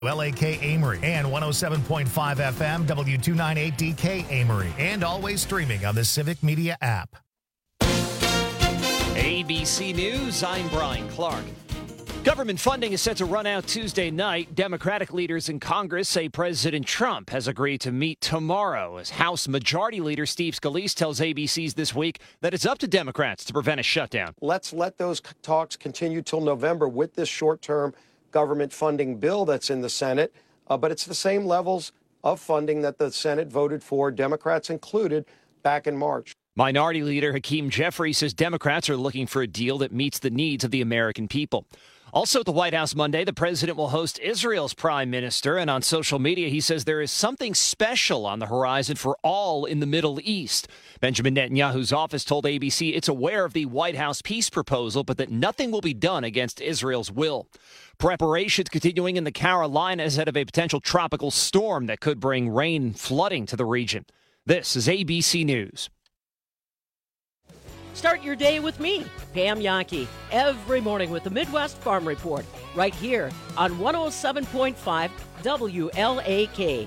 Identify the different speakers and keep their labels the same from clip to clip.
Speaker 1: LAK Amory and 107.5 FM W298DK Amory, and always streaming on the Civic Media app.
Speaker 2: ABC News, I'm Brian Clark. Government funding is set to run out Tuesday night. Democratic leaders in Congress say President Trump has agreed to meet tomorrow as House Majority Leader Steve Scalise tells ABC's This Week that it's up to Democrats to prevent a shutdown.
Speaker 3: Let's let those talks continue till November with this short-term government funding bill that's in the Senate, but it's the same levels of funding that the Senate voted for, Democrats included, back in March.
Speaker 2: Minority Leader Hakeem Jeffries says Democrats are looking for a deal that meets the needs of the American people. Also at the White House Monday, the president will host Israel's prime minister, and on social media he says there is something special on the horizon for all in the Middle East. Benjamin Netanyahu's office told ABC it's aware of the White House peace proposal, but that nothing will be done against Israel's will. Preparations continuing in the Carolinas ahead of a potential tropical storm that could bring rain and flooding to the region. This is ABC News.
Speaker 4: Start your day with me, Pam Yankee, every morning with the Midwest Farm Report, right here on 107.5 WLAK.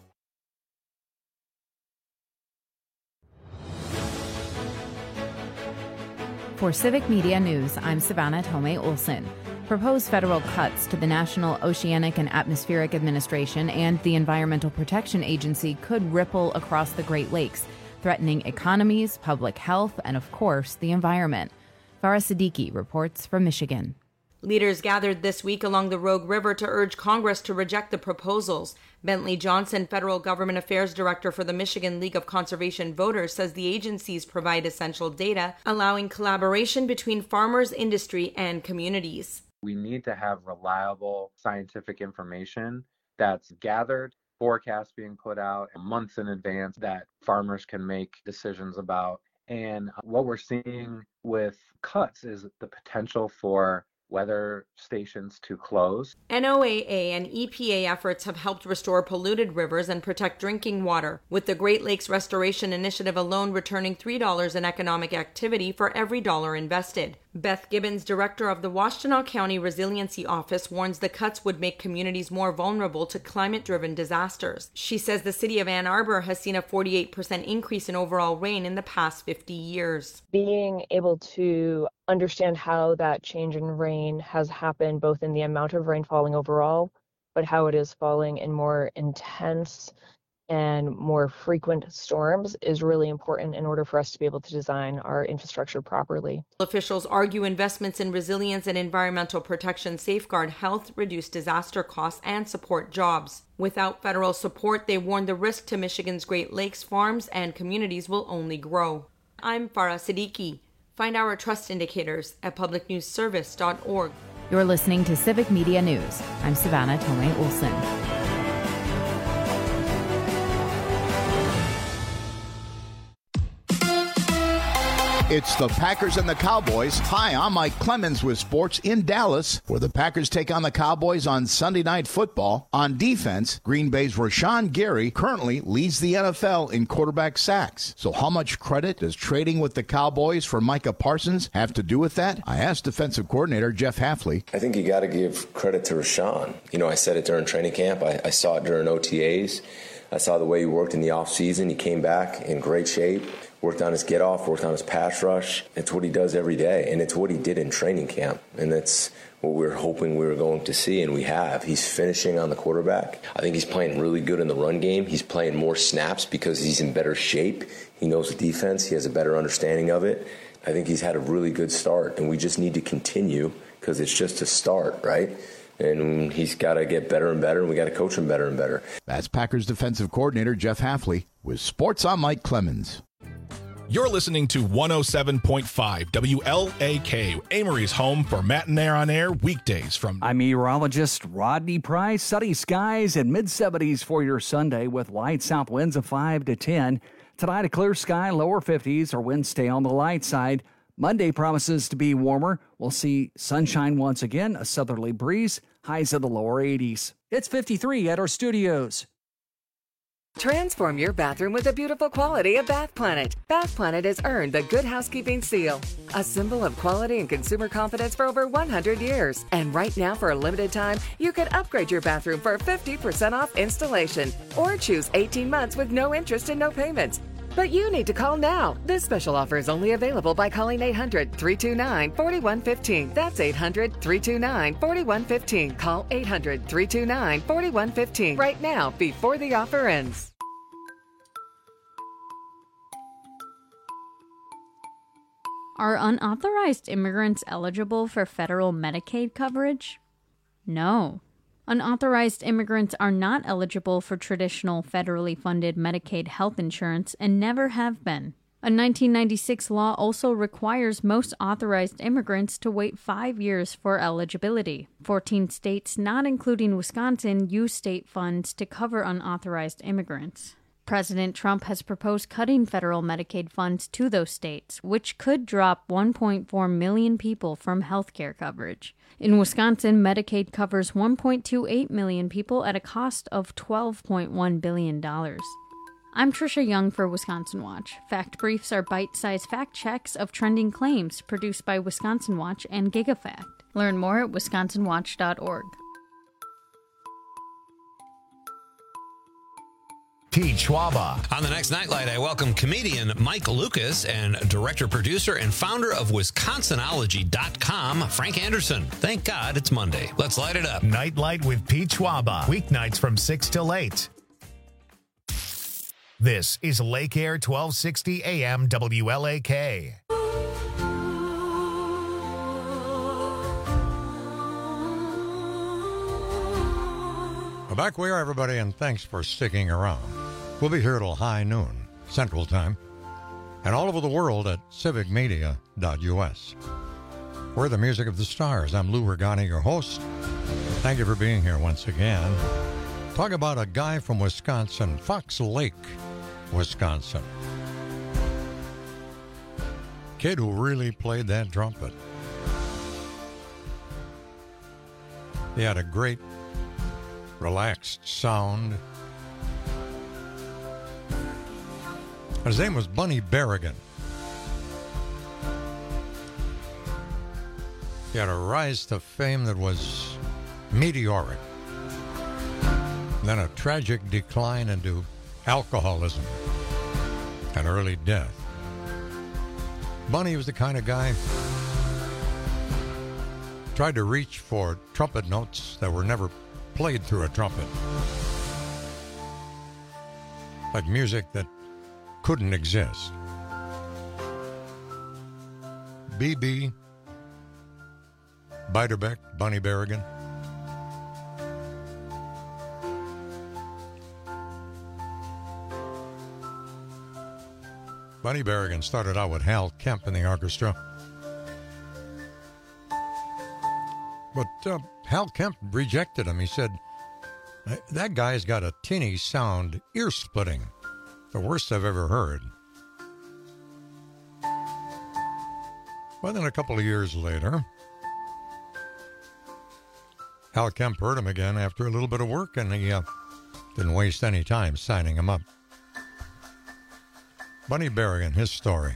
Speaker 5: For Civic Media News, I'm Savannah Tomei Olson. Proposed federal cuts to the National Oceanic and Atmospheric Administration and the Environmental Protection Agency could ripple across the Great Lakes, threatening economies, public health, and, of course, the environment. Farah Siddiqui reports from Michigan.
Speaker 6: Leaders gathered this week along the Rogue River to urge Congress to reject the proposals. Bentley Johnson, Federal Government Affairs Director for the Michigan League of Conservation Voters, says the agencies provide essential data, allowing collaboration between farmers, industry, and communities.
Speaker 7: We need to have reliable scientific information that's gathered, forecasts being put out months in advance that farmers can make decisions about. And what we're seeing with cuts is the potential for weather stations to close.
Speaker 6: NOAA and EPA efforts have helped restore polluted rivers and protect drinking water, with the Great Lakes Restoration Initiative alone returning $3 in economic activity for every dollar invested. Beth Gibbons, director of the Washtenaw County Resiliency Office, warns the cuts would make communities more vulnerable to climate-driven disasters. She says the city of Ann Arbor has seen a 48% increase in overall rain in the past 50 years.
Speaker 8: Being able to understand how that change in rain has happened, both in the amount of rain falling overall, but how it is falling in more intense and more frequent storms, is really important in order for us to be able to design our infrastructure properly.
Speaker 6: Officials argue investments in resilience and environmental protection safeguard health, reduce disaster costs, and support jobs. Without federal support, they warn the risk to Michigan's Great Lakes farms and communities will only grow. I'm Farah Siddiqui. Find our trust indicators at publicnewsservice.org.
Speaker 5: You're listening to Civic Media News. I'm Savannah Tomei Olson.
Speaker 9: It's the Packers and the Cowboys. Hi, I'm Mike Clemens with sports in Dallas, where the Packers take on the Cowboys on Sunday Night Football. On defense, Green Bay's Rashawn Gary currently leads the NFL in quarterback sacks. So how much credit does trading with the Cowboys for Micah Parsons have to do with that? I asked defensive coordinator Jeff Hafley.
Speaker 10: I think you got to give credit to Rashawn. I said it during training camp. I saw it during OTAs. I saw the way he worked in the offseason. He came back in great shape. Worked on his get-off, worked on his pass rush. It's what he does every day, and it's what he did in training camp. And that's what we were hoping we were going to see, and we have. He's finishing on the quarterback. I think he's playing really good in the run game. He's playing more snaps because he's in better shape. He knows the defense. He has a better understanding of it. I think he's had a really good start, and we just need to continue because it's just a start, right? And he's got to get better and better, and we got to coach him better and better.
Speaker 9: That's Packers defensive coordinator Jeff Hafley with Sports. I'm Mike Clemens.
Speaker 11: You're listening to 107.5 WLAK, Amory's home for Matinee on Air weekdays from...
Speaker 12: I'm meteorologist Rodney Price. Sunny skies and mid-70s for your Sunday with light south winds of 5 to 10. Tonight, a clear sky, lower 50s, or winds stay on the light side. Monday promises to be warmer. We'll see sunshine once again, a southerly breeze, highs of the lower 80s. It's 53 at our studios.
Speaker 13: Transform your bathroom with the beautiful quality of Bath Planet. Bath Planet has earned the Good Housekeeping seal, a symbol of quality and consumer confidence for over 100 years. And right now, for a limited time, you can upgrade your bathroom for 50% off installation or choose 18 months with no interest and no payments. But you need to call now. This special offer is only available by calling 800-329-4115. That's 800-329-4115. Call 800-329-4115 right now before the offer ends.
Speaker 14: Are unauthorized immigrants eligible for federal Medicaid coverage? No. Unauthorized immigrants are not eligible for traditional federally funded Medicaid health insurance and never have been. A 1996 law also requires most authorized immigrants to wait 5 years for eligibility. 14 states, not including Wisconsin, use state funds to cover unauthorized immigrants. President Trump has proposed cutting federal Medicaid funds to those states, which could drop 1.4 million people from health care coverage. In Wisconsin, Medicaid covers 1.28 million people at a cost of $12.1 billion. I'm Trisha Young for Wisconsin Watch. Fact Briefs are bite-sized fact checks of trending claims produced by Wisconsin Watch and GigaFact. Learn more at wisconsinwatch.org.
Speaker 1: Pete Schwaba.
Speaker 15: On the next Nightlight, I welcome comedian Mike Lucas and director, producer, and founder of Wisconsinology.com, Frank Anderson. Thank God it's Monday. Let's light it up.
Speaker 1: Nightlight with Pete Schwaba. Weeknights from 6 till 8. This is Lake Air 1260 AM WLAK.
Speaker 16: Well, back we are, everybody, and thanks for sticking around. We'll be here till high noon, Central Time, and all over the world at civicmedia.us. We're the music of the stars. I'm Lou Regani, your host. Thank you for being here once again. Talk about a guy from Wisconsin, Fox Lake, Wisconsin. Kid who really played that trumpet. He had a great, relaxed sound. His name was Bunny Berrigan. He had a rise to fame that was meteoric. Then a tragic decline into alcoholism and early death. Bunny was the kind of guy tried to reach for trumpet notes that were never played through a trumpet. Like music that couldn't exist. B.B. Beiderbecke, Bunny Berrigan. Bunny Berrigan started out with Hal Kemp in the orchestra. But Hal Kemp rejected him. He said, that guy's got a tinny sound, ear-splitting. The worst I've ever heard. Well, then a couple of years later, Hal Kemp heard him again after a little bit of work, and he didn't waste any time signing him up. Bunny Berrigan, his story.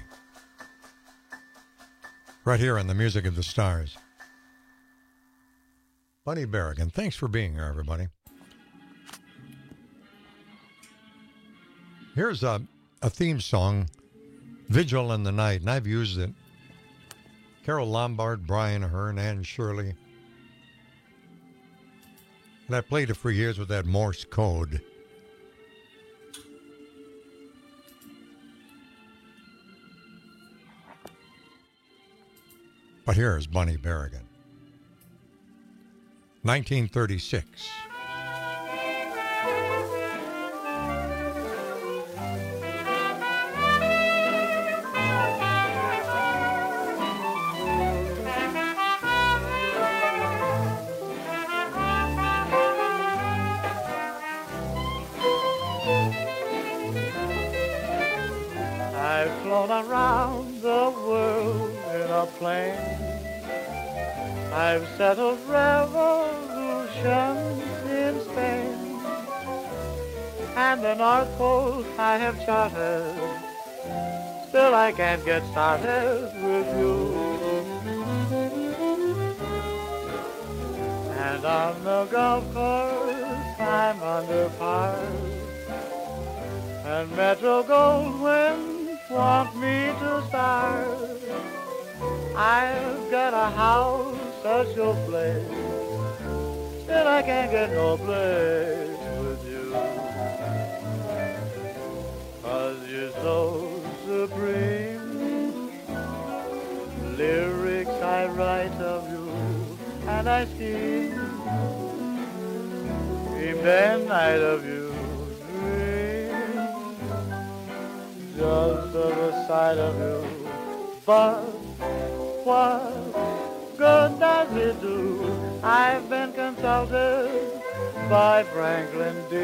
Speaker 16: Right here on the Music of the Stars. Bunny Berrigan, thanks for being here, everybody. Here's a theme song, Vigil in the Night, and I've used it. Carol Lombard, Brian Ahern, Ann Shirley. And I played it for years with that Morse code. But here's Bunny Berrigan. 1936.
Speaker 17: I've flown around the world in a plane. I've settled revolutions in Spain and the North Pole I have charted. Still I can't get started with you. And on the golf course I'm under par, and Metro Goldwyn want me to start. I've got a house, such a place, still I can't get no place with you. 'Cause you're so supreme. Lyrics I write of you, and I scheme day and night of you, dream just of the sight of you. But what good does it do? I've been consulted by Franklin D.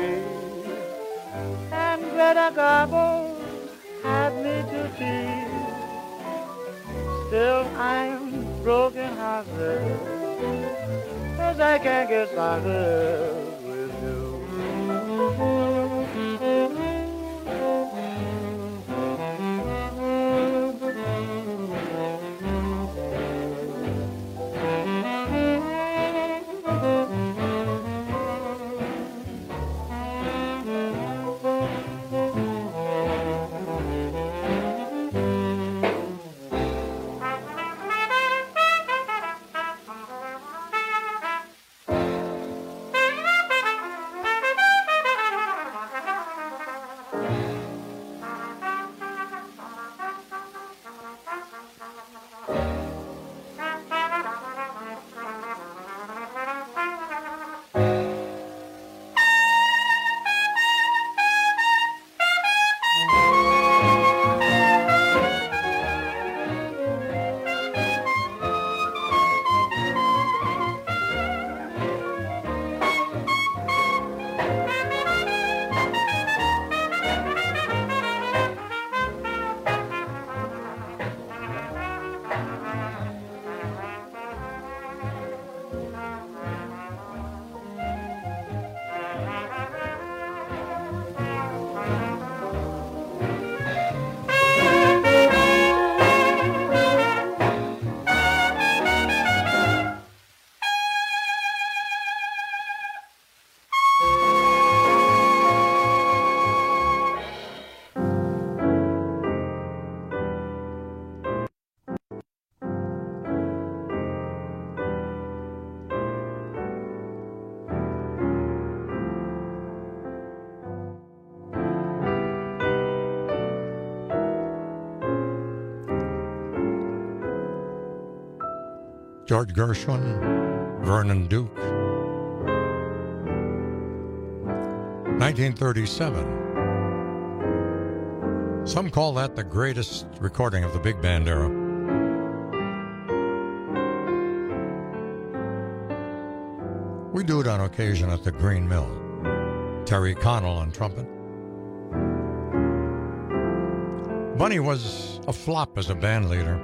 Speaker 17: and Greta Garbo had me to tea. Still I'm broken hearted, 'cause I can't get started with you.
Speaker 16: George Gershwin, Vernon Duke. 1937. Some call that the greatest recording of the big band era. We do it on occasion at the Green Mill. Terry Connell on trumpet. Bunny was a flop as a band leader.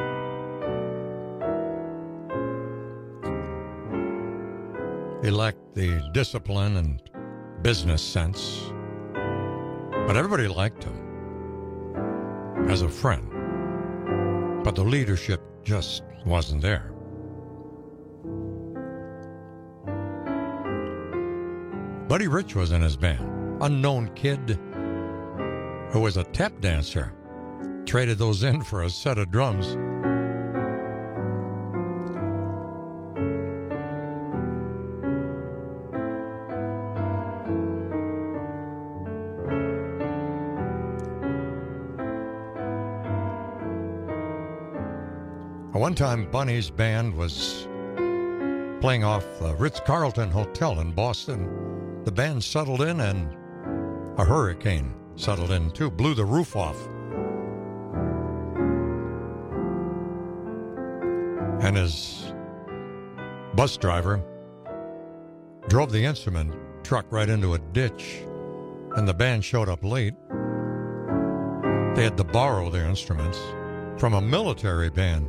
Speaker 16: He lacked the discipline and business sense, but everybody liked him as a friend. But the leadership just wasn't there. Buddy Rich was in his band, unknown kid who was a tap dancer, traded those in for a set of drums. One time, Bunny's band was playing off the Ritz-Carlton Hotel in Boston. The band settled in, and a hurricane settled in, too, blew the roof off. And his bus driver drove the instrument truck right into a ditch, and the band showed up late. They had to borrow their instruments from a military band.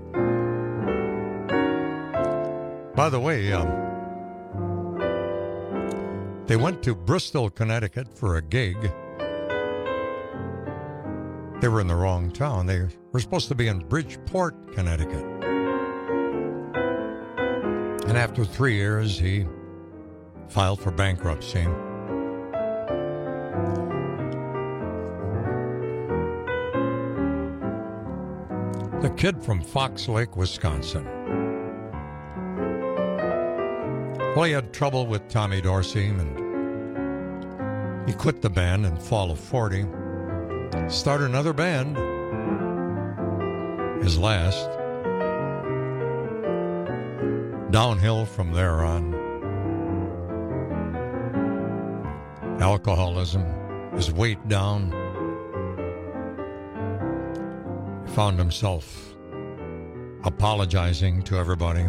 Speaker 16: By the way, They went to Bristol, Connecticut for a gig. They were in the wrong town. They were supposed to be in Bridgeport, Connecticut. And after 3 years, he filed for bankruptcy. The kid from Fox Lake, Wisconsin. Well, he had trouble with Tommy Dorsey, and he quit the band in fall of 40. Started another band, his last. Downhill from there on. Alcoholism, his weight down. He found himself apologizing to everybody.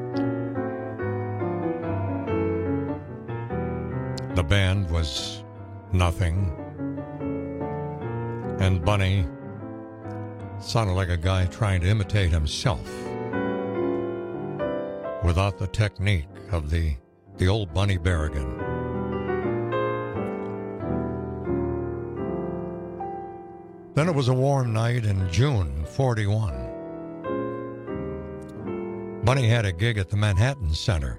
Speaker 16: The band was nothing. And Bunny sounded like a guy trying to imitate himself without the technique of the old Bunny Berrigan. Then it was a warm night in June 41. Bunny had a gig at the Manhattan Center.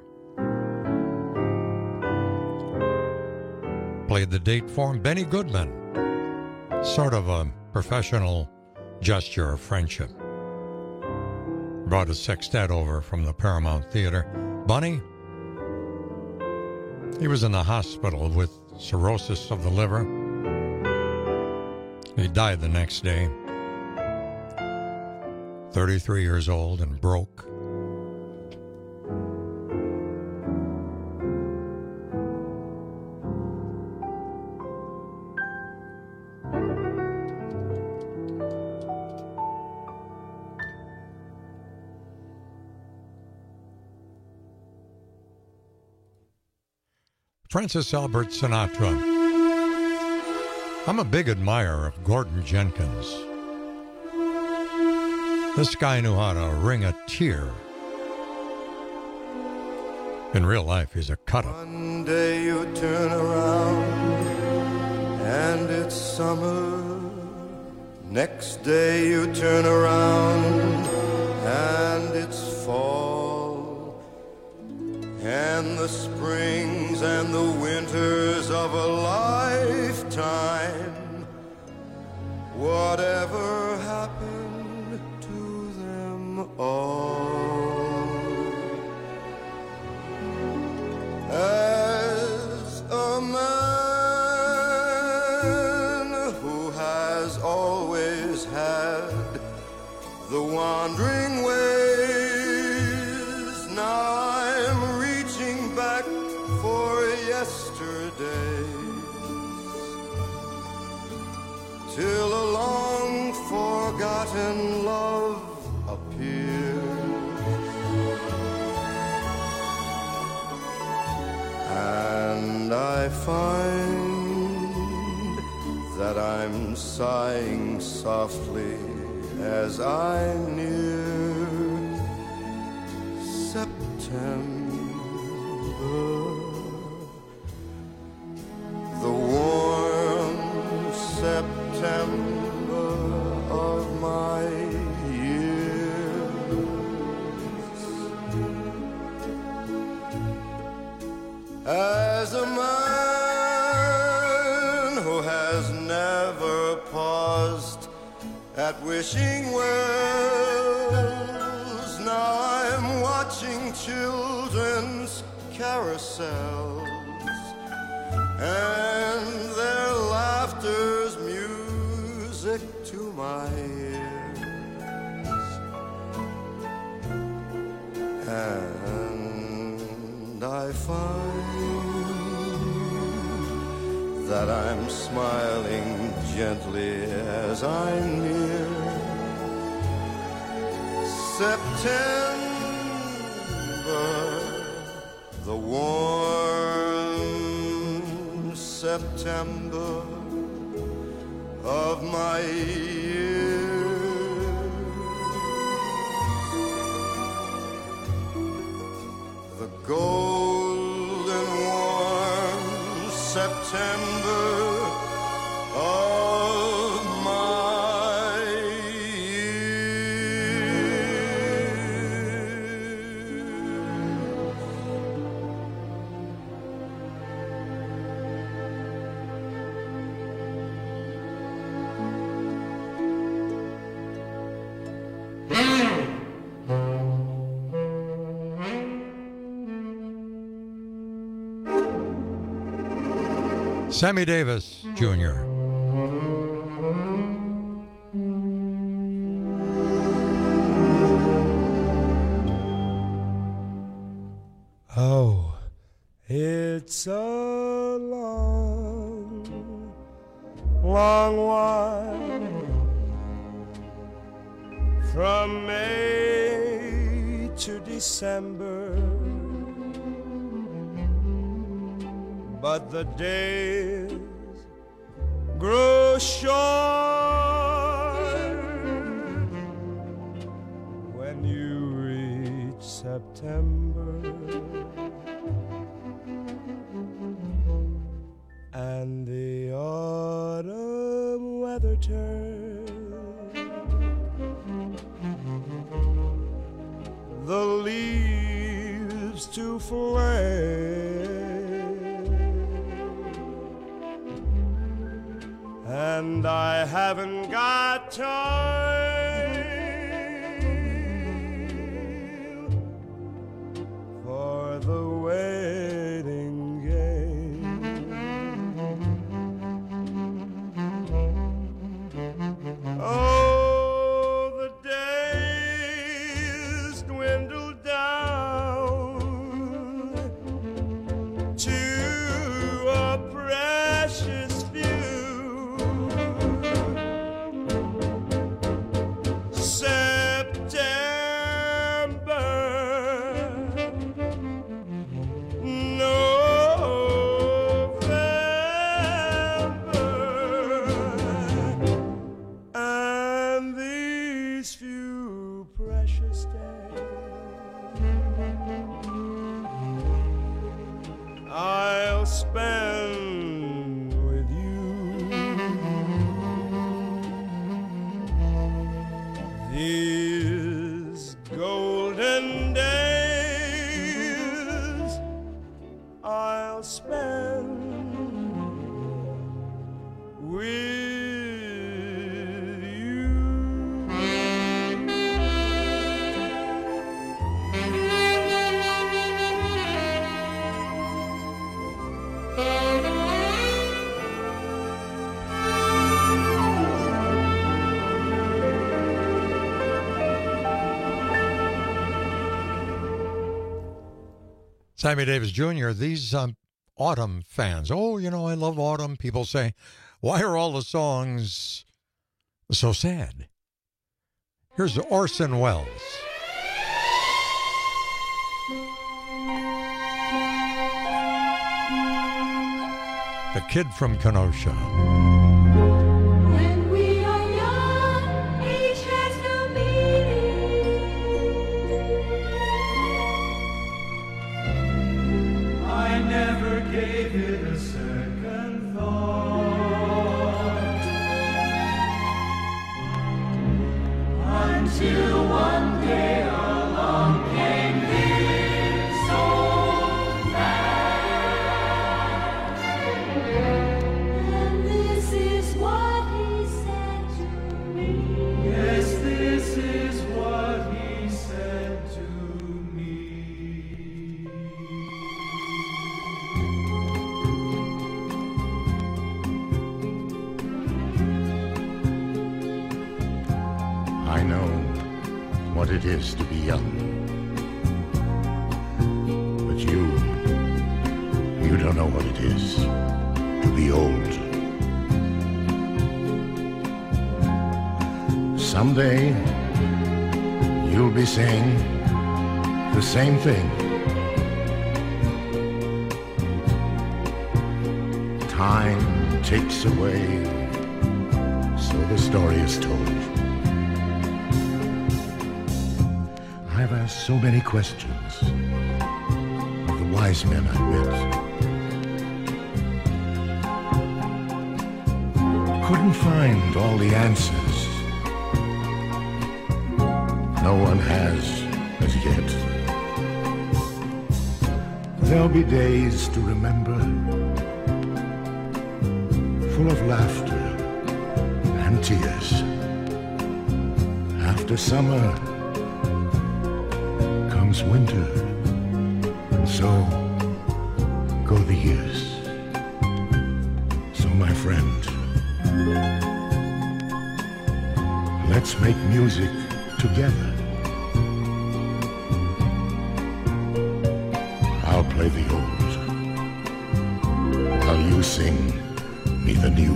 Speaker 16: Played the date for him, Benny Goodman. Sort of a professional gesture of friendship. Brought a sextet over from the Paramount Theater. Bunny, he was in the hospital with cirrhosis of the liver. He died the next day. 33 years old and broke. Francis Albert Sinatra. I'm a big admirer of Gordon Jenkins. This guy knew how to wring a tear. In real life, he's a cut-up.
Speaker 18: One day you turn around and it's summer. Next day you turn around and it's fall. And the springs and the winters of a lifetime, whatever happened to them all? As a man who has always had the wandering ways, now I'm reaching back for yesterday, till a long forgotten love appears, and I find that I'm sighing softly as I near September. The warm September of my years. As a man who has never paused at wishing wells, now I'm watching children's carousels, and their laughter's music to my ears. And I find that I'm smiling gently as I near September, the warm September of my years. The golden warm September of my
Speaker 16: Sammy Davis Jr.
Speaker 19: Oh, it's a long, long while from May to December, but the days grow short when you reach September, and the autumn weather turns, the leaves to flame, and I haven't got time for the waiting game. Oh, the days dwindle down to a precious few. I'll spend with you these golden days. I'll spend with
Speaker 16: Sammy Davis Jr., these autumn fans. Oh, you know, I love autumn. People say, why are all the songs so sad? Here's Orson Welles. The Kid from Kenosha.
Speaker 17: Gave it a second thought until one day along came this old man, and this is what he said to me. Yes, this is what he said to me.
Speaker 9: I know what it is to be young. But you don't know what it is to be old. Someday, you'll be saying the same thing. Time takes away, so the story is told. I've asked so many questions of the wise men I met.
Speaker 20: couldn't find all the answers. No one has as yet. There'll be days to remember, full of laughter and tears. After summer comes winter, and so go the years. So my friend, let's make music together. I'll play the old, while you sing me the new.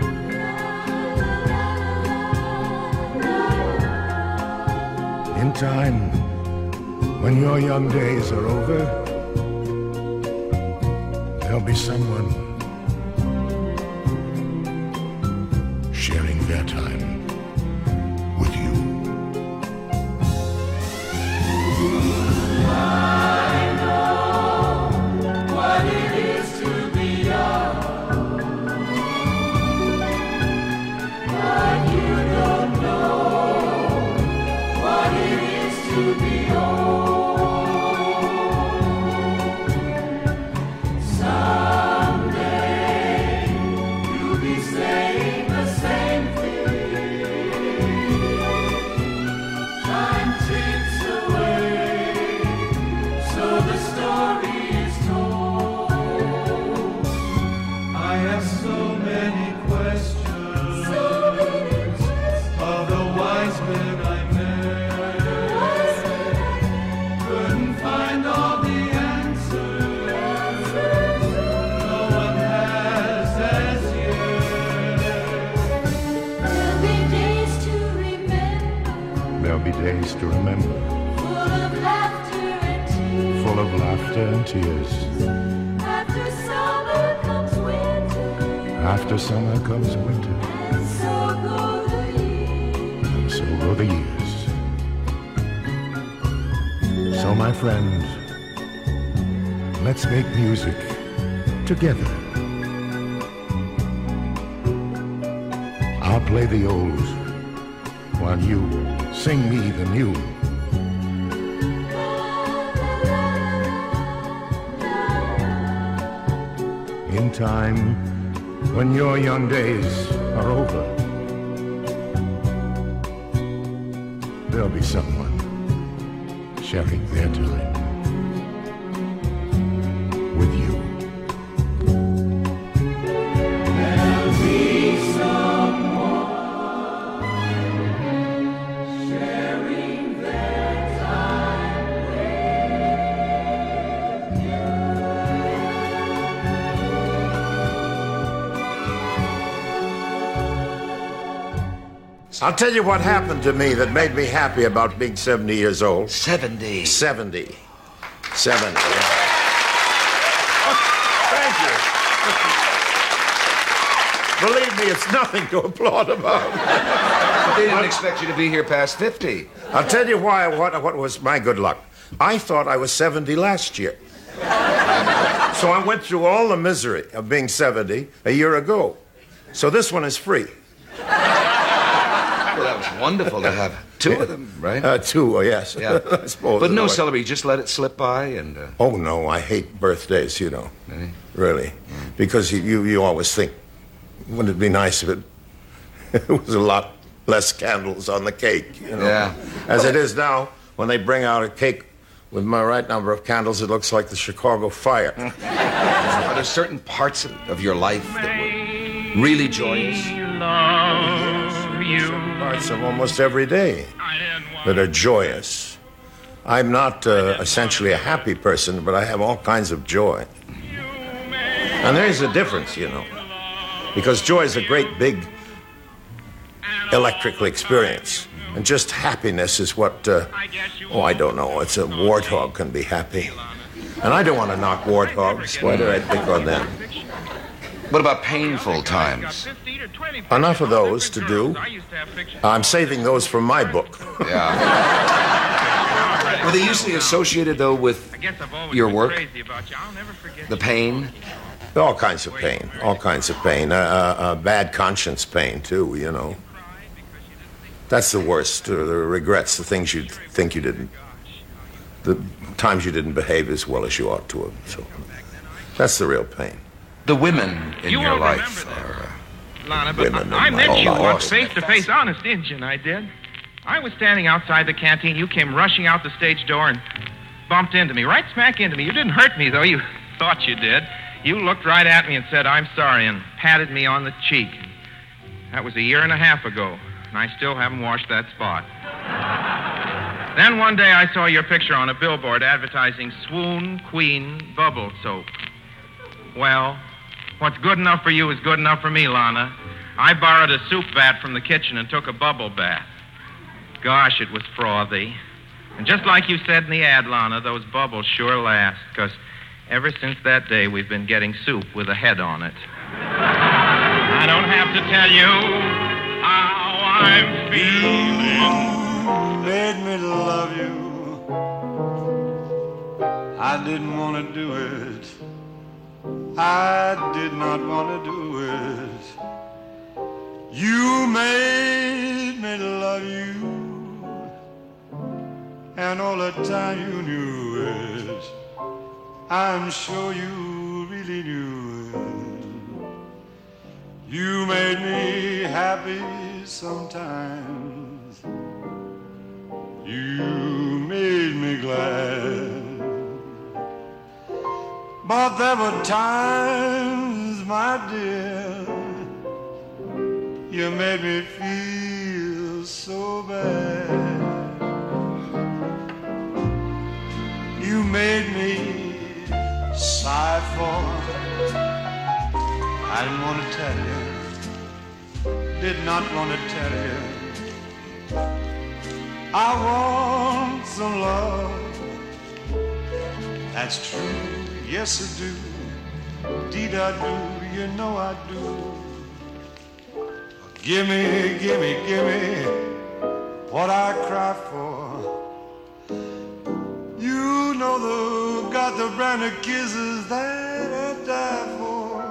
Speaker 20: In time, when your young days are over, there'll be someone sharing their time with you.
Speaker 19: I know what it is to be young, but you don't know what it is to be old. Someday you'll be saying the same thing. Time ticks away, so the story is told. I have so many questions, of the wise men I met. Couldn't find all the answers. No one has as yet. There'll be days to remember,
Speaker 20: There'll be days to remember,
Speaker 19: full of laughter and tears.
Speaker 20: full of laughter and tears.
Speaker 19: After summer comes winter,
Speaker 20: After summer comes winter,
Speaker 19: and so go the years.
Speaker 20: and so go the years. So my friend, let's make music together. I'll play the old, while you sing me the new. In time, when your young days are over, there'll be someone sharing their time with you.
Speaker 19: There'll be someone sharing their time with you.
Speaker 21: I'll tell you what happened to me that made me happy about being 70 years old.
Speaker 22: 70.
Speaker 21: 70. 70. Thank you. Believe me, it's nothing to applaud about.
Speaker 22: But they didn't expect you to be here past 50.
Speaker 21: I'll tell you why. What was my good luck? I thought I was 70 last year. So I went through all the misery of being 70 a year ago. So this one is free.
Speaker 22: Well, that was wonderful to have two of them, right?
Speaker 21: Two, yes.
Speaker 22: Yeah.
Speaker 21: I suppose.
Speaker 22: But no celebrity, just let it slip by and...
Speaker 21: Oh, no, I hate birthdays, you know. Really. Because you always think, wouldn't it be nice if it was a lot less candles on the cake, you know?
Speaker 22: Yeah.
Speaker 21: As it is now, when they bring out a cake with my right number of candles, it looks like the Chicago fire.
Speaker 22: Are there certain parts of your life that were really joyous?
Speaker 21: Some parts of almost every day that are joyous. I'm not essentially a happy person, but I have all kinds of joy. And there is a difference, you know, because joy is a great big electrical experience. And just happiness is what, I don't know, it's a warthog can be happy. And I don't want to knock warthogs. Why did I pick on them?
Speaker 22: What about painful times?
Speaker 21: Enough of those to do. I'm saving those for my book.
Speaker 22: Yeah. Were they usually associated, though, with your work? The pain?
Speaker 21: All kinds of pain, all kinds of pain. Bad conscience pain, too, you know. That's the worst, the regrets, the things you think you didn't, the times you didn't behave as well as you ought to have. So that's the real pain.
Speaker 22: The women in your life are
Speaker 2: Lana, but I met you once face-to-face, honest Injun, I did. I was standing outside the canteen. You came rushing out the stage door and bumped into me, right smack into me. You didn't hurt me, though. You thought you did. You looked right at me and said, "I'm sorry," and patted me on the cheek. That was 1.5 years ago, and I still haven't washed that spot. Then one day I saw your picture on a billboard advertising Swoon Queen Bubble Soap. Well, what's good enough for you is good enough for me, Lana. I borrowed a soup vat from the kitchen and took a bubble bath. Gosh, it was frothy. And just like you said in the ad, Lana, those bubbles sure last, because ever since that day, we've been getting soup with a head on it. I don't have to tell you how I'm feeling.
Speaker 18: You made me love you. I didn't want to do it. I did not want to do it. You made me love you. And all the time you knew it. I'm sure you really knew it. You made me happy sometimes. You made me glad. But there were times, my dear, you made me feel so bad. You made me sigh for. I didn't want to tell you, did not want to tell you. I want some love, that's true, yes I do. Deed I do, you know I do. Gimme, gimme, gimme what I cry for. You know got the brand of kisses that I die for.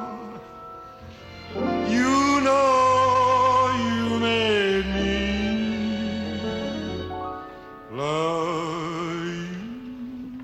Speaker 18: You know you made me love you.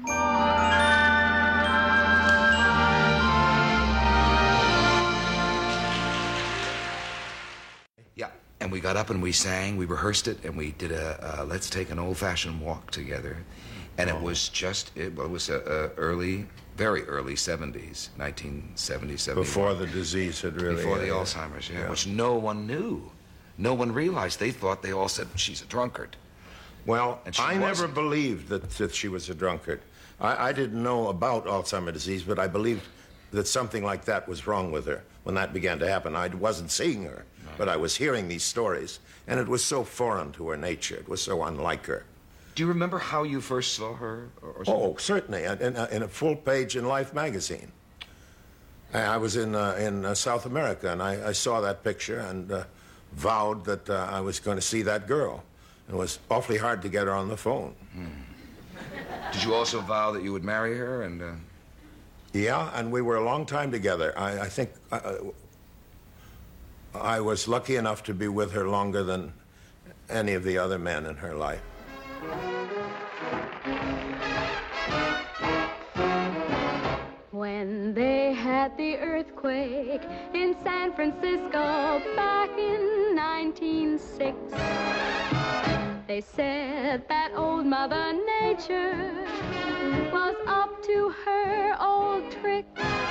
Speaker 22: Yeah, and we got up and we sang, we rehearsed it, and we did a let's take an old-fashioned walk together. And it was just, it was early, very early 70s, 1970, 71.
Speaker 21: Before the disease had really...
Speaker 22: Before the Alzheimer's, yeah, which no one knew. No one realized. They thought, they all said, she's a drunkard.
Speaker 21: Well, I never believed that she was a drunkard. I didn't know about Alzheimer's disease, but I believed that something like that was wrong with her when that began to happen. I wasn't seeing her, but I was hearing these stories, and it was so foreign to her nature. It was so unlike her.
Speaker 22: Do you remember how you first saw her?
Speaker 21: Oh, certainly, in a full page in Life magazine. I was in South America, and I saw that picture and vowed that I was going to see that girl. It was awfully hard to get her on the phone.
Speaker 22: Did you also vow that you would marry her? And
Speaker 21: yeah, and we were a long time together. I think I was lucky enough to be with her longer than any of the other men in her life.
Speaker 3: When they had the earthquake in San Francisco back in 1906, they said that old Mother Nature was up to her old tricks.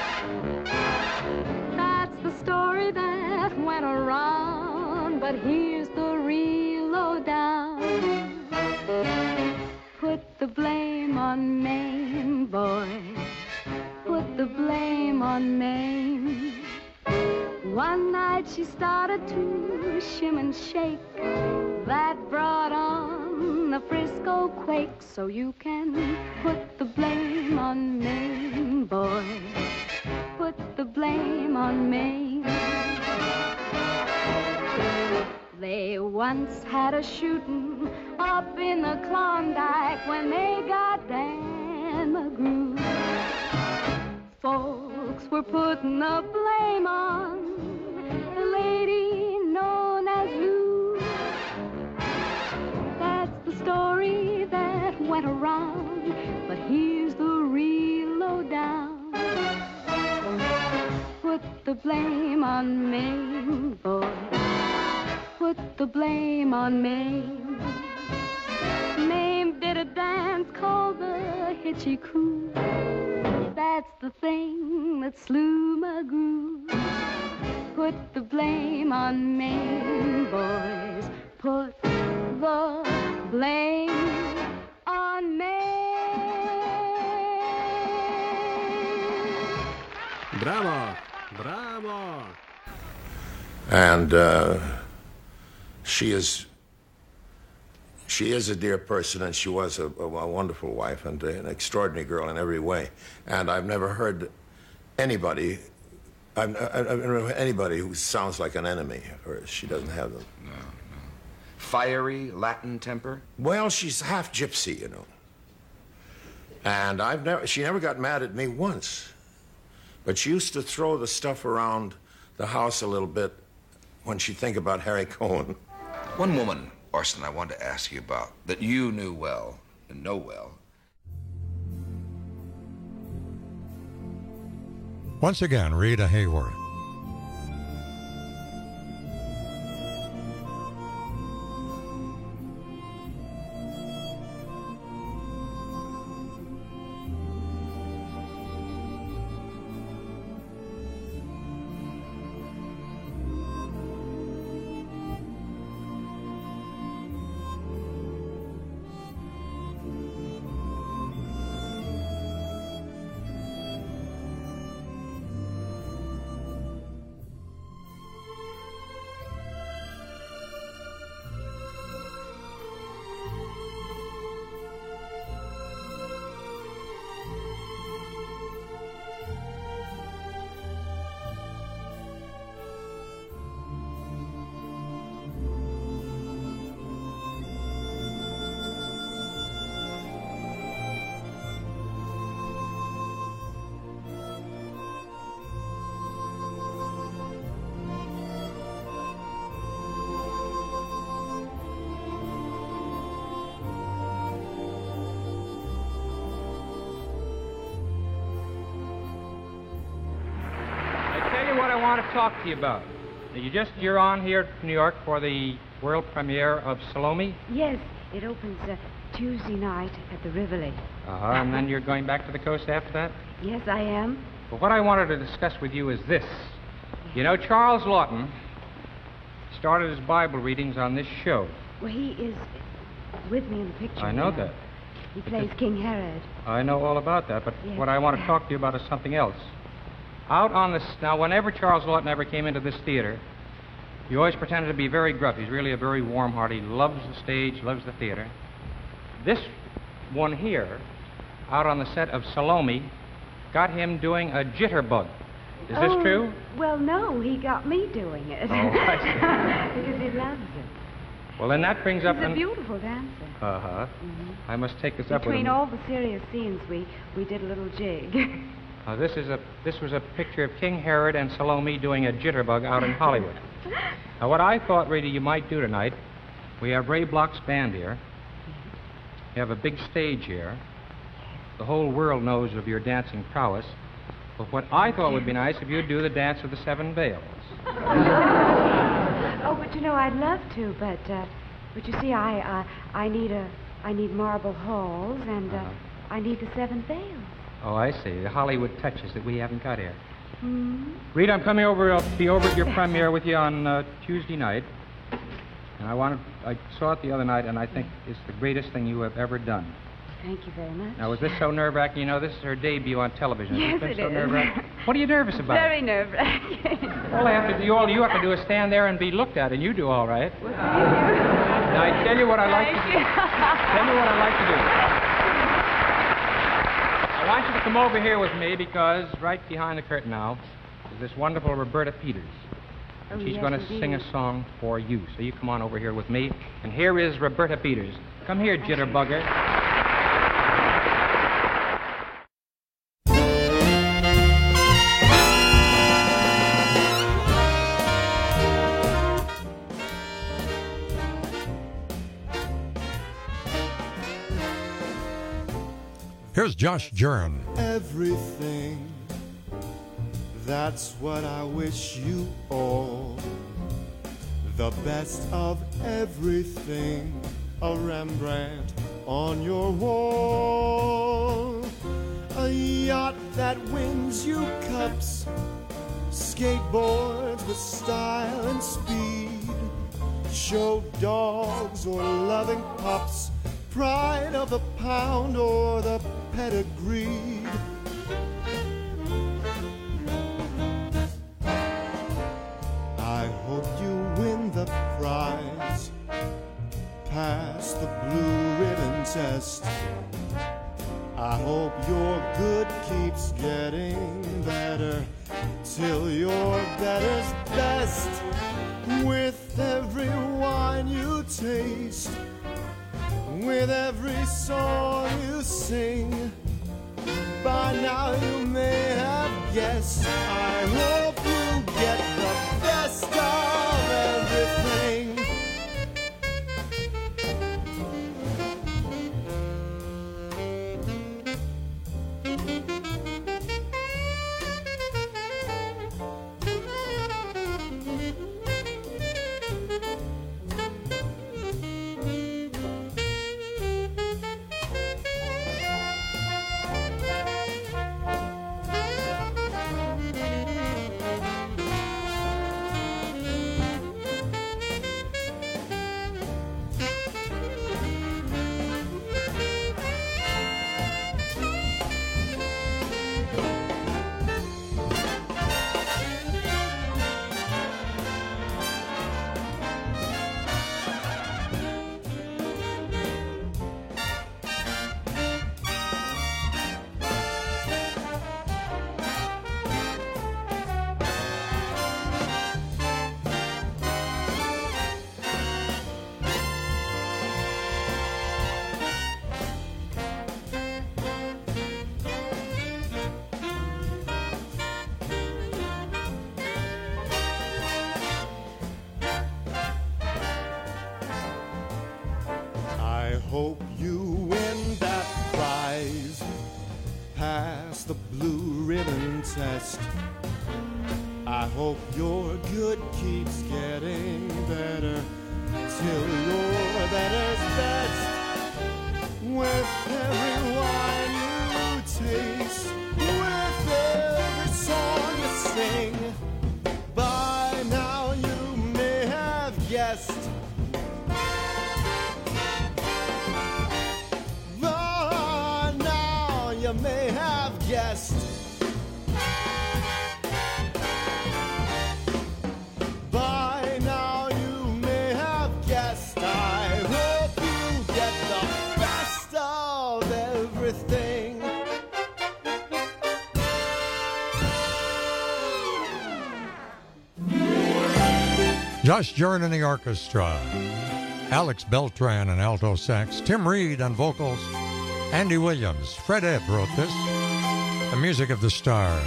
Speaker 3: That's the story that went around, but here's the real lowdown. Put the blame on Maine, boy. Put the blame on Maine. One night she started to shim and shake. That brought on the Frisco quake. So you can put the blame on Maine, boy. Put the blame on Maine. They once had a shooting up in the Klondike when they got Dan McGrew. folks were putting the blame on the lady known as Lou. That's the story that went around, but here's the real lowdown. Put the blame on Mame, boy. Put the blame on Mame. Mame did a dance called the Hitchy Coo. That's the thing that slew my groove. Put the blame on Mame, boys. Put the blame on Mame.
Speaker 4: Bravo! Bravo!
Speaker 21: And she is a dear person, and she was a wonderful wife and an extraordinary girl in every way. And I've never heard anybody who sounds like an enemy, or she doesn't have them.
Speaker 22: No. Fiery Latin temper?
Speaker 21: Well, she's half gypsy, you know. And she never got mad at me once. But she used to throw the stuff around the house a little bit when she'd think about Harry Cohen.
Speaker 22: One woman, Orson, I wanted to ask you about, that you knew well and know well.
Speaker 16: Once again, Rita Hayworth.
Speaker 7: I want to talk to you about. You're on here to New York for the world premiere of Salome?
Speaker 23: Yes, it opens Tuesday night at the Rivoli.
Speaker 7: And then you're going back to the coast after that?
Speaker 23: Yes, I am.
Speaker 7: Well, what I wanted to discuss with you is this. You know, Charles Lawton started his Bible readings on this show.
Speaker 23: Well, he is with me in the picture.
Speaker 7: I know that.
Speaker 23: He plays King Herod.
Speaker 7: I know all about that, but
Speaker 23: yes.
Speaker 7: What I want to talk to you about is something else. Out on this, now, whenever Charles Lawton ever came into this theater, he always pretended to be very gruff. He's really a very warm heart. He loves the stage, loves the theater. This one here, out on the set of Salome, got him doing a jitterbug. Is this true?
Speaker 23: Well, no, he got me doing it.
Speaker 7: Oh, I see.
Speaker 23: Because he loves it.
Speaker 7: Well, then that brings up...
Speaker 23: He's a beautiful dancer.
Speaker 7: Uh-huh.
Speaker 23: Mm-hmm.
Speaker 7: I must take this up with him.
Speaker 23: Between all the serious scenes, we did a little jig.
Speaker 7: This was a picture of King Herod and Salome doing a jitterbug out in Hollywood. Now, what I thought, Rita, you might do tonight, we have Ray Bloch's band here. You have a big stage here. The whole world knows of your dancing prowess. But what I thought would be nice if you'd do the dance of the Seven Veils.
Speaker 23: Oh, but you know, I'd love to, but you see, I need marble halls, and I need the Seven Veils.
Speaker 7: Oh, I see. The Hollywood touches that we haven't got here.
Speaker 23: Mm-hmm.
Speaker 7: Rita, I'm coming over. I'll be over at your premiere with you on Tuesday night. And I saw it the other night, and I think it's the greatest thing you have ever done.
Speaker 23: Thank you very much.
Speaker 7: Now, was this so nerve-wracking? You know, this is her debut on television.
Speaker 23: Yes,
Speaker 7: it
Speaker 23: is.
Speaker 7: So nerve-wracking? What are you nervous about?
Speaker 23: Very nerve-wracking.
Speaker 7: All you have to do is stand there and be looked at, and you do all right. Well, now, I tell you what I like to do. Tell me what I like to do. I want you to come over here with me because right behind the curtain now is this wonderful Roberta Peters. And she's going to sing a song for you. So you come on over here with me. And here is Roberta Peters. Come here, jitterbugger.
Speaker 16: Here's Josh Jern.
Speaker 18: Everything, that's what I wish you all. The best of everything, a Rembrandt on your wall. A yacht that wins you cups, skateboards with style and speed, show dogs or loving pups, pride of the pound or the pedigreed. I hope you win the prize, pass the blue ribbon test. I hope your good keeps getting better till your better's best. With every wine you taste, with every song you sing, by now you may have guessed, I hope you get the best of everything. Hope you win that prize, pass the blue ribbon test. I hope your good keeps getting better till your better's best. With every wine you taste, with every song you sing, by now you may have guessed, you may have guessed. By now you may have guessed. I hope you get the best of everything.
Speaker 16: Josh Jern in the orchestra, Alex Beltran on alto sax, Tim Reed on vocals, Andy Williams. Fred Ebb wrote this, the music of the stars.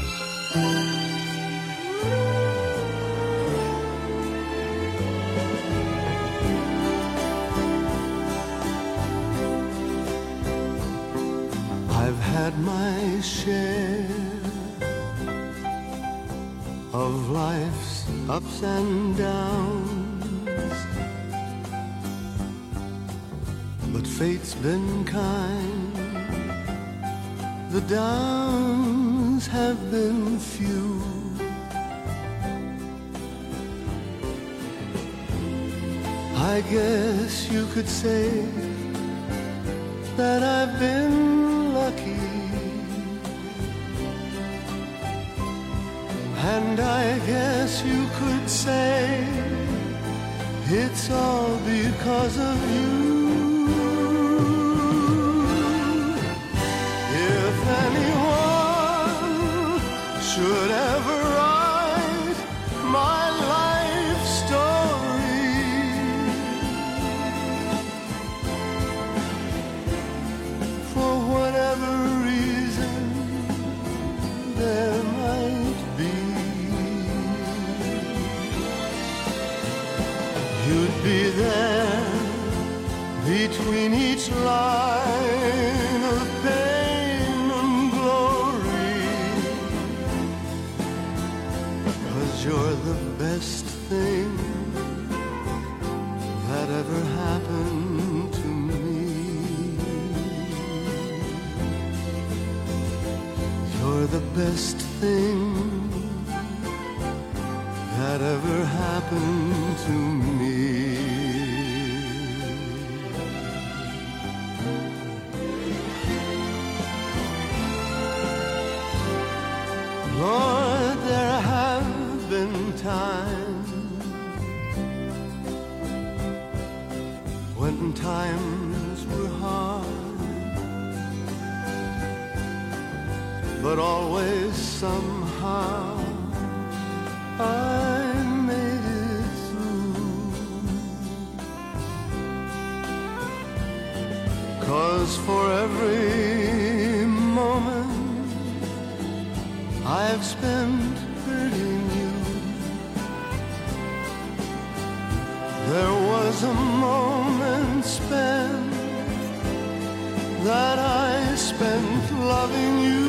Speaker 18: I've had my share of life's ups and downs, but fate's been kind. The downs have been few. I guess you could say that I've been lucky, and I guess you could say it's all because of you. If anyone should ever write my life story, for whatever reason there might be, you'd be there between each line of pain best thing that ever happened to me. You're the best thing that ever happened to me. Lord, there have been times when times were hard, but always somehow I made it through. 'Cause for every moment I've spent hurting you, there was a moment spent that I spent loving you.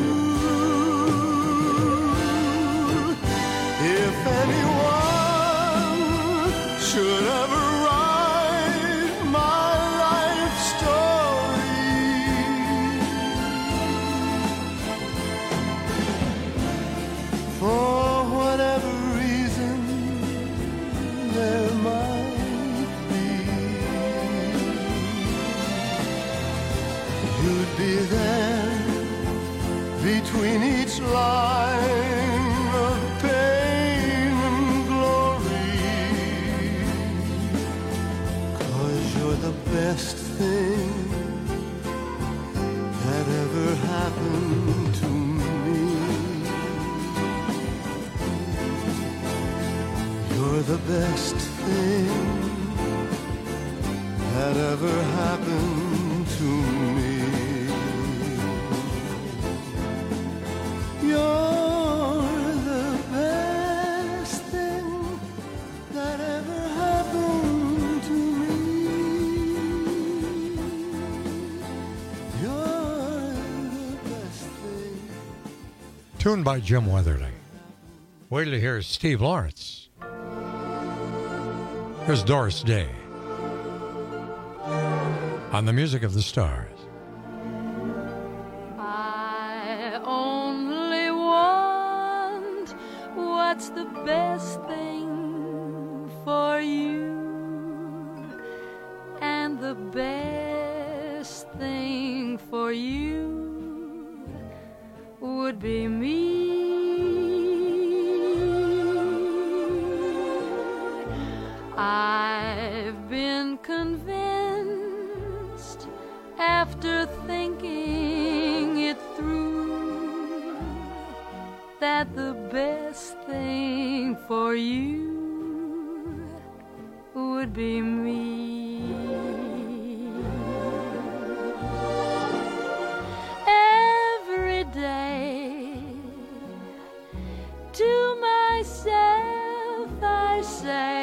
Speaker 18: If anyone should ever write my life story, for whatever reason there might be, you'd be there between each line of pain and glory. 'Cause you're the best thing that ever happened to me. You're the best thing that ever happened to me. You're the best thing that ever happened to me. You're the best thing.
Speaker 16: Tuned by Jim Weatherly. Wait till you hear Steve Lawrence. Here's Doris Day on the Music of the Stars.
Speaker 5: I only want what's the best thing for you, and the best thing for you would be me. I've been convinced after thinking it through that the best thing for you would be me. Every day to myself I say,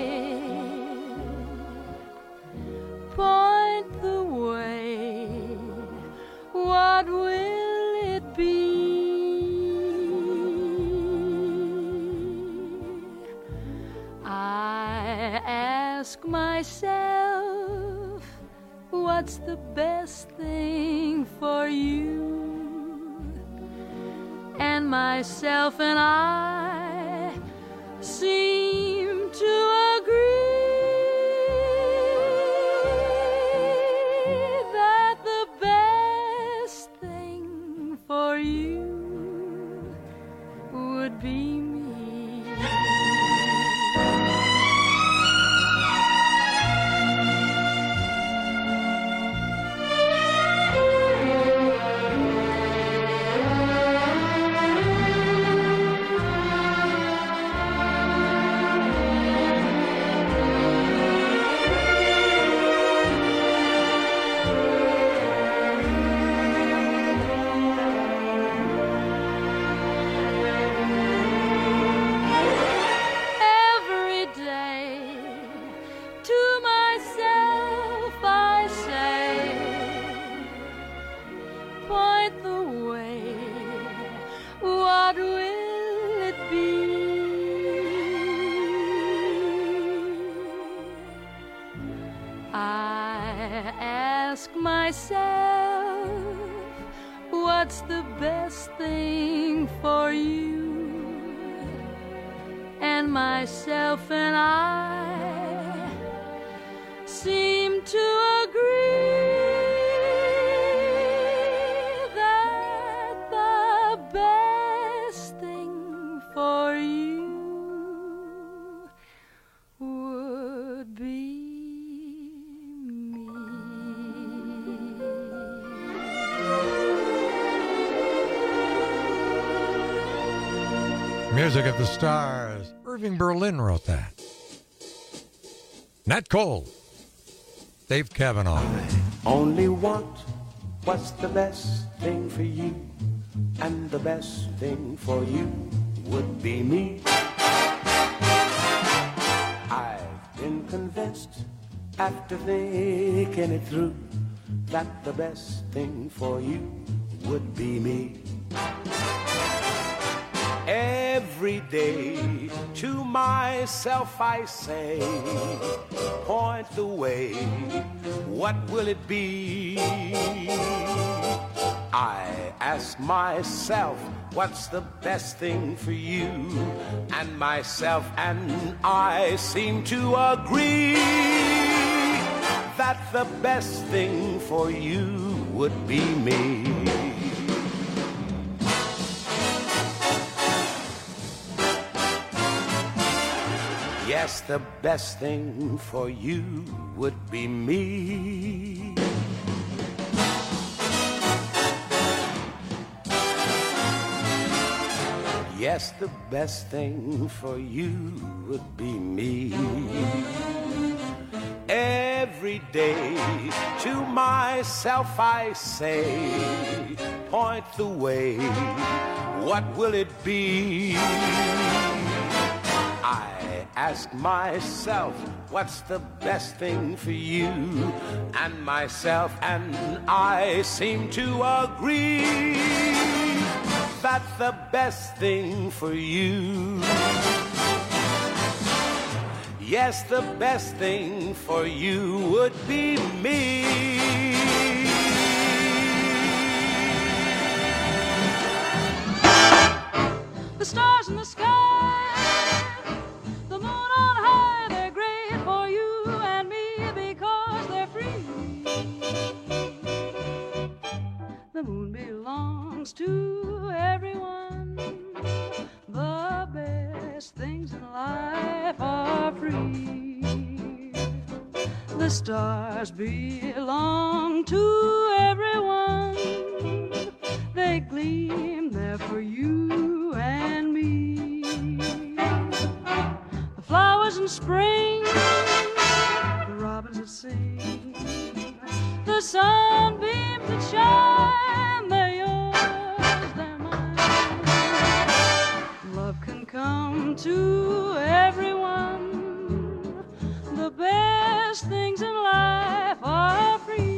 Speaker 5: point the way, what will it be? I ask myself, what's the best thing for you? And myself and I seem to agree for you would be me. ask myself, what's the best thing for you? And myself and I seem to agree that the best thing for you would be
Speaker 16: Music of the Stars. Irving Berlin wrote that. Nat Cole. Dave Cavanaugh.
Speaker 6: Only want what's the best thing for you, and the best thing for you would be me. I've been convinced after thinking it through that the best thing for you would be me. Every day to myself I say, point the way, what will it be? I ask myself, what's the best thing for you? And myself and I seem to agree that the best thing for you would be me. Yes, the best thing for you would be me. Yes, the best thing for you would be me. Every day to myself I say, point the way, what will it be? I ask myself, what's the best thing for you? And myself and I seem to agree that the best thing for you, yes, the best thing for you would be me.
Speaker 5: the stars in the sky, the moon on high, they're great for you and me because they're free. The moon belongs to everyone. The best things in life are free. The stars belong to everyone. They gleam there for you and me. The flowers in spring, the robins that sing, the sunbeams that shine, they're yours, they're mine. Love can come to everyone. The best things in life are free.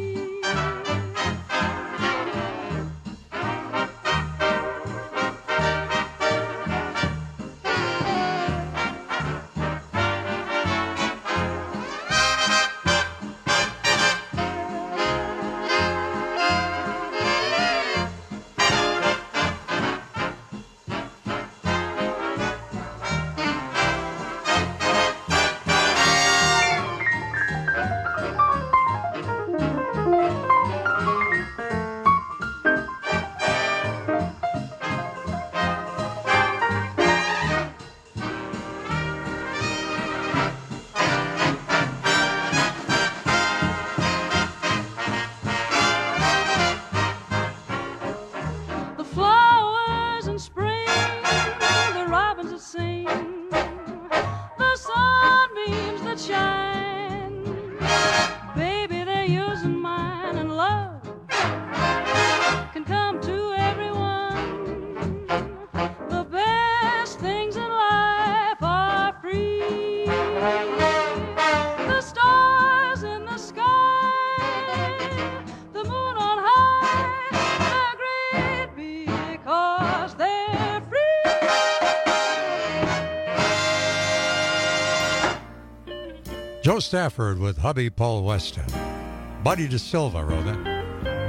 Speaker 16: Joe Stafford with hubby Paul Weston. Buddy DeSilva wrote that.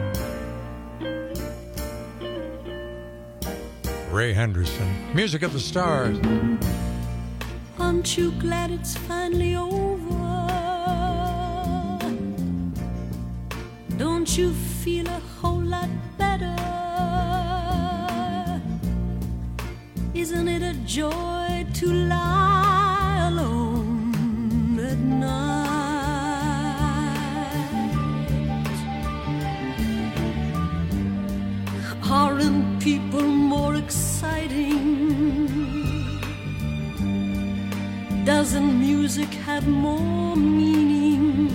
Speaker 16: Ray Henderson, Music of the Stars.
Speaker 5: Aren't you glad it's finally over? Don't you feel a whole lot better? Isn't it a joy to lie alone at night? Aren't people more exciting? Doesn't music have more meaning?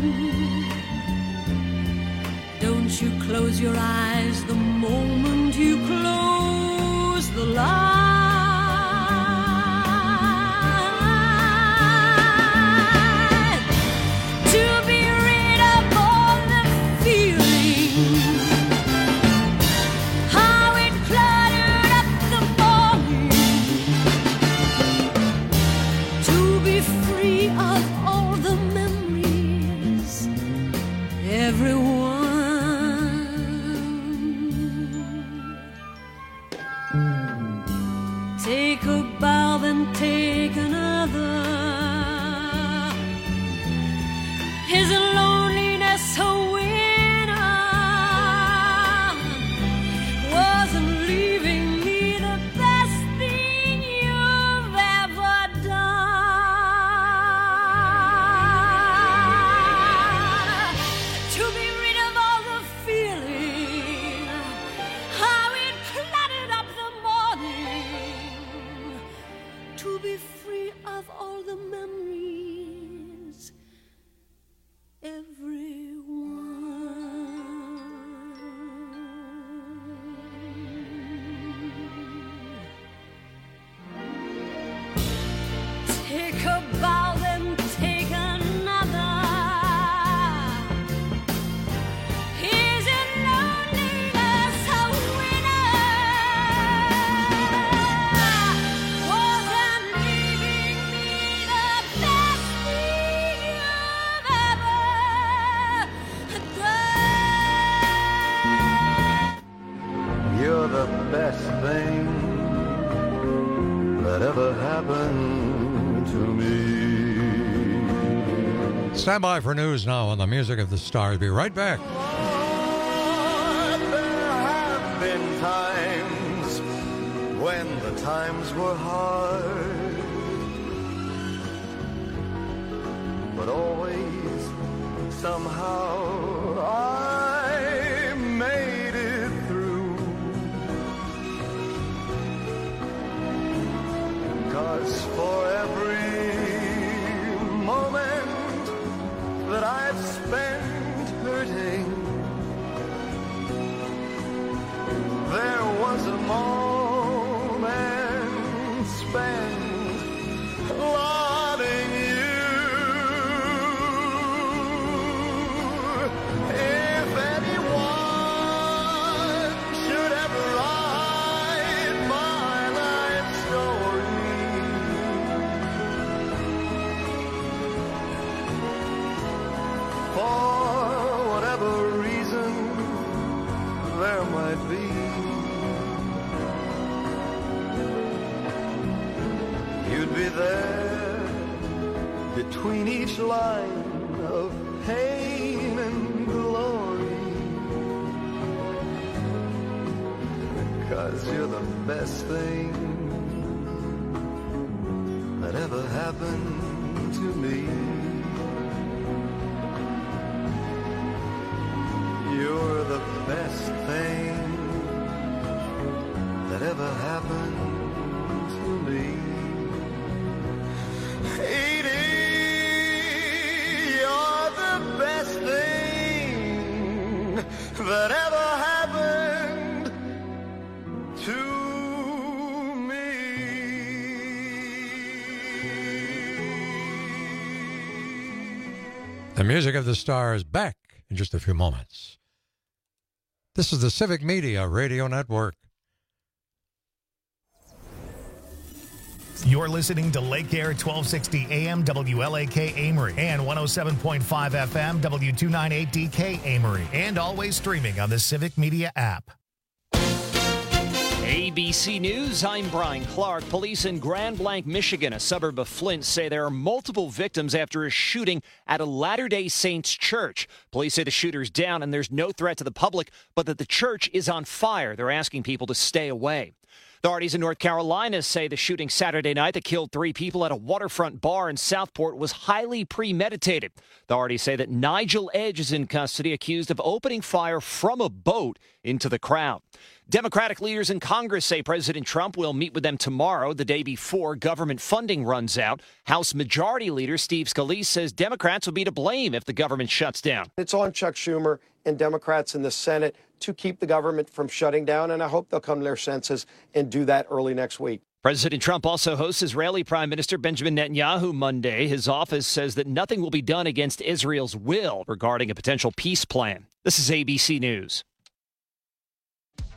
Speaker 5: Don't you close your eyes the moment you close the light? To be rid of all the feeling, how it cluttered up the morning. To be free of all the memories, everyone. Take a bow, then take another. Is loneliness a winner? Wasn't leaving me the best thing you've ever done? To be rid of all the feeling, how it cluttered up the morning. To be free of all the memories, everyone. Take a bow, then take another. Is it loneliness a winner? Wasn't leaving me the best thing you've ever done?
Speaker 8: You're the best thing that ever happened to me.
Speaker 16: Stand by for news now on the Music of the Stars. Be right back.
Speaker 8: There have been times when the times were hard, but always somehow I made it through. 'Cause for every moment that I've spent hurting, there was a moment spent loving you. If anyone should ever write my life story, for whatever reason there might be, you'd be there between each line of pain and glory. 'Cause you're the best thing that ever happened to me. You're the best thing that ever happened to me. Edie, you're the best thing that ever happened to me.
Speaker 16: The Music of the Stars back in just a few moments. This is the Civic Media Radio Network.
Speaker 1: You're listening to Lake Air 1260 AM WLAK Amory and 107.5 FM W298DK Amory, and always streaming on the Civic Media app.
Speaker 10: ABC News, I'm Brian Clark. Police in Grand Blanc, Michigan, a suburb of Flint, say there are multiple victims after a shooting at a Latter-day Saints church. Police say the shooter's down and there's no threat to the public, but that the church is on fire. They're asking people to stay away. Authorities in North Carolina say the shooting Saturday night that killed 3 people at a waterfront bar in Southport was highly premeditated. Authorities say that Nigel Edge is in custody, accused of opening fire from a boat into the crowd. Democratic leaders in Congress say President Trump will meet with them tomorrow, the day before government funding runs out. House Majority Leader Steve Scalise says Democrats will be to blame if the government shuts down.
Speaker 11: It's on Chuck Schumer and Democrats in the Senate to keep the government from shutting down, and I hope they'll come to their senses and do that early next week.
Speaker 10: President Trump also hosts Israeli Prime Minister Benjamin Netanyahu Monday. His office says that nothing will be done against Israel's will regarding a potential peace plan. This is ABC News.